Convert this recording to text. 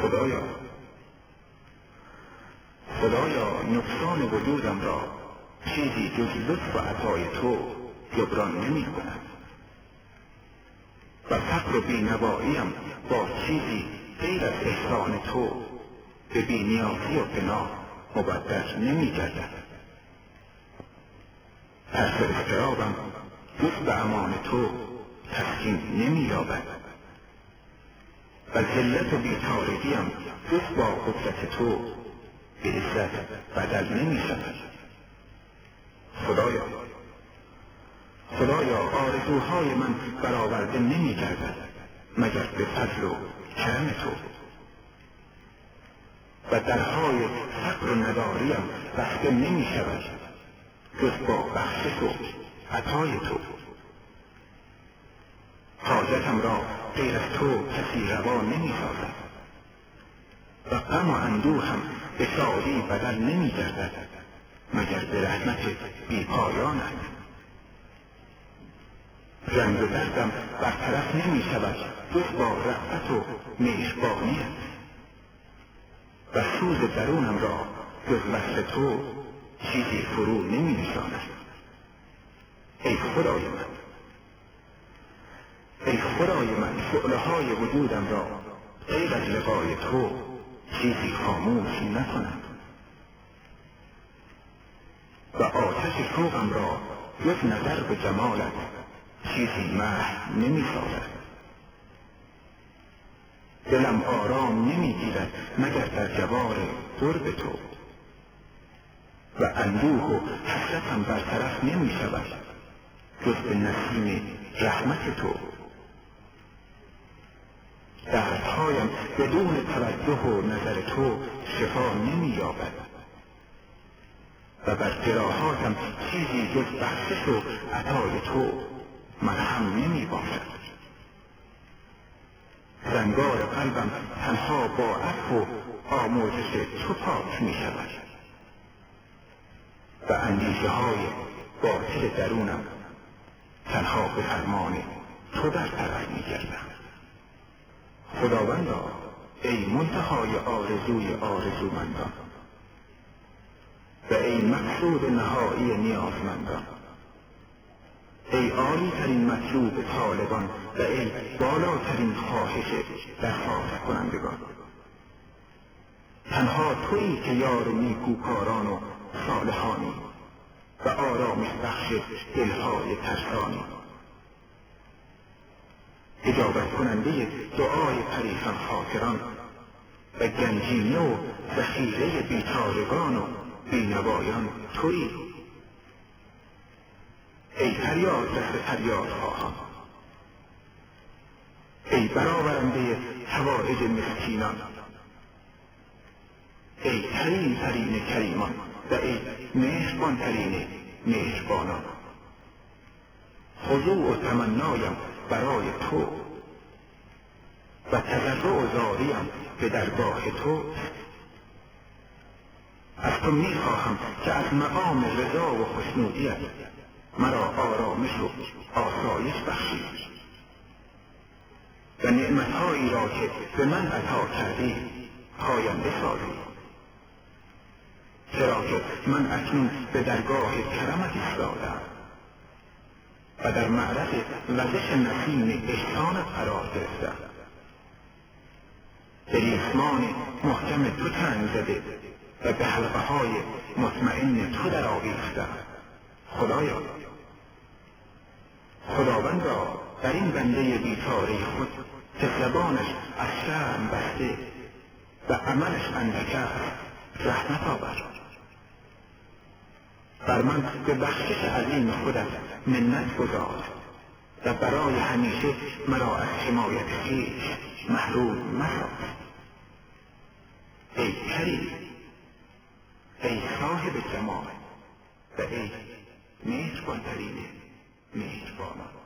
خدایا نقصان وجودم را چیزی جز لطف و عطای تو جبران نمی کند و فقر و بینواییم با چیزی غیر از احسان تو به بینیازی و پناه مبدل نمی گردد. ترس اضطرابم جز به امان تو تسکین نمی یابد و ذلت و بیچارگیم جز با قدرت تو به عزت بدل نمی شود. خدایا آرزوهای من برآورده نمی گردد مگر به فضل و کرم تو و درهای فقر و نداریم بسته نمی شود جز با بخشش و عطای تو. حاجتم را غیر از تو کسی روا نمی سازد و غم و اندوهم به شادی بدل نمی گردد مگر به رحمت بی پایانت. رنج و دردم برطرف نمی شود جز با رأفت و مهربانیت و سوز درونم را جز وصل تو چیزی فرو نمی نشاند. ای خدای من شعله های وجودم را غیر از لقای تو چیزی خاموش نکنم و آتش شوقم را جز نظر به جمالت چیزی محو نمی سازد. دلم آرام نمی گیرد مگر در جوار قرب تو و اندوه و حسرتم برطرف نمی شود جز به نسیم رحمت تو. دردهایم بدون توجه و نظر تو شفا نمی یابد و بر جراحاتم چیزی جز بخشش و عطای تو مرهم نمی باشد. زنگار قلبم تنها با عفو و آمرزش تو پاک می شود و اندیشه های باطل درونم تنها به فرمان تو برطرف می گردم. خداوندا ای منتهای آرزوی آرزومندان و ای مقصود نهایی نیازمندان، ای عالی ترین مطلوب طالبان و ای بالاترین خواهش درخواست کنندگان، تنها تویی که یار نیکوکاران و صالحانی و آرامش بخش دلهای ترسانی، اجابت کننده دعای پریشان خاطران و گنجینه و ذخیره بیچارگان و بینوایان تویی. ای فریاد رس فریاد خواهان، ای برآورنده حوائج مسکینان، ای کریم ترین کریمان و ای مهربان ترین مهربانان، خضوع و تمنایم برای تو و تضرع و زاریم به درگاه تو. از تو میخواهم که از مقام رضا و خوشنودیت مرا آرامش و آسایش بخشی و نعمتهایی را که به من عطا کردی پاینده سازی، چرا که من اکنون به درگاه کرمت ایستاده‌ام و در معرض وزش نسیم احسانت قرار گرفتم. به ریسمان محکم تو چنگ زده و به حلقه های مطمئن تو در آویختم. خداوندا در این بنده بیچاره خود که زبانش از شرم بسته و عملش اندک است رحمت آور. بر من به بخشش عظیم خودت منت گذار و برای همیشه مرا از حمایت خویش محروم مساز. ای کریم، ای صاحب جمال و ای مهربان‌ترین مهربانان.